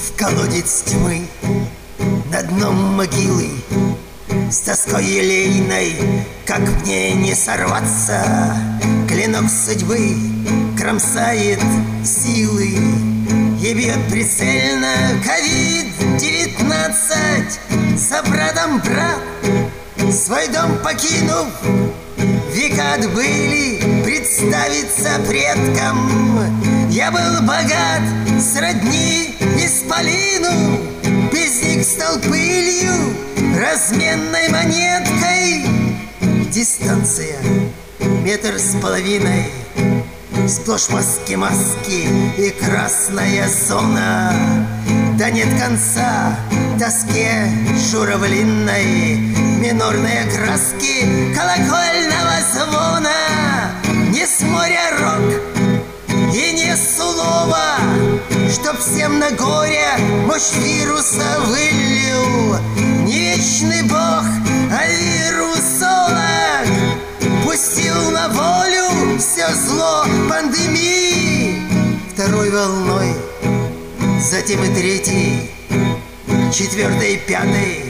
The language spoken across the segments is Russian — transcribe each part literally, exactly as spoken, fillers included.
в колодец тьмы, на дном могилы, с тоской елейной, как мне не сорваться. Клинок судьбы кромсает силы и бьет прицельно ковид девятнадцать. За братом брат, свой дом покинув, века отбыли представиться предкам. Я был богат, сродни исполину, без них стал пылью, разменной монеткой. Дистанция метр с половиной, сплошь маски-маски и красная зона. Да нет конца тоске журавлиной, минорные краски колокольного звона. Не с моря рок и не с улова, чтоб всем на горе мощь вируса вылил. Не вечный бог, а вирусолог пустил на волю все зло пандемии. Второй волной, затем и третий, четвертой и пятой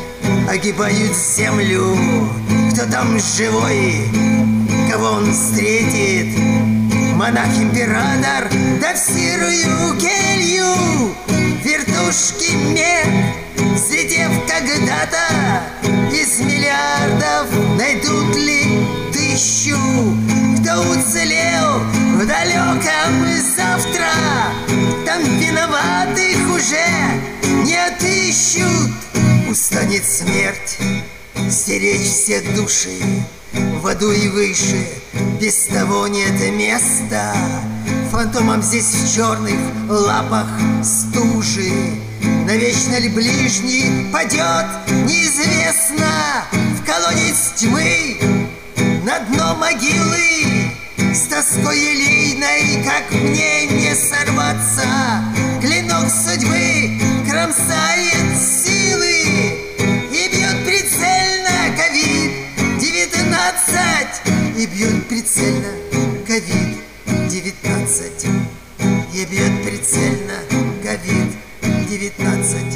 огибают землю. Кто там живой, кого он встретит? Монах-император, да в серую келью. Вертушки мех, слетев когда-то, из миллиардов найдут ли тысячу? Кто уцелел в далеком завтра, там виноватых уже не отыщут. Устанет смерть стеречь все души в аду и выше, без того нет места. Фантомам здесь в черных лапах стужи. Навечно ли ближний падет, неизвестно. В колодец тьмы, на дно могилы, с тоской елейной, как мне не сорваться. Клинок судьбы кромсает силы и бьет прицельно ковид девятнадцать. И бьет прицельно ковид девятнадцать. И бьет прицельно ковид девятнадцать.